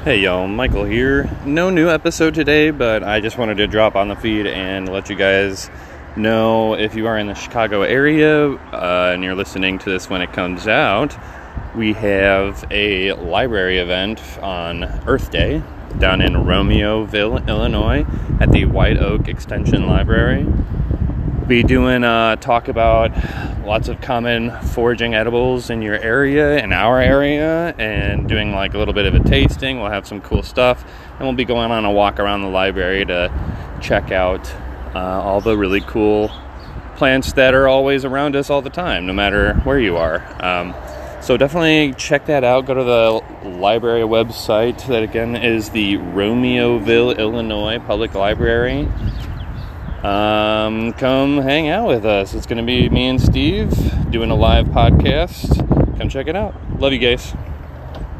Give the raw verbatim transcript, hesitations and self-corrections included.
Hey y'all, Michael here. No new episode today, but I just wanted to drop on the feed and let you guys know if you are in the Chicago area uh, and you're listening to this when it comes out, we have a library event on Earth Day down in Romeoville, Illinois at the White Oak Extension Library. Be doing a talk about lots of common foraging edibles in your area, in our area, and doing like a little bit of a tasting. We'll have some cool stuff, and we'll be going on a walk around the library to check out uh, all the really cool plants that are always around us all the time, no matter where you are. Um, so definitely check that out. Go to the library website. That again is the Romeoville, Illinois Public Library. Um, come hang out with us. It's going to be me and Steve doing a live podcast. Come check it out. Love you guys.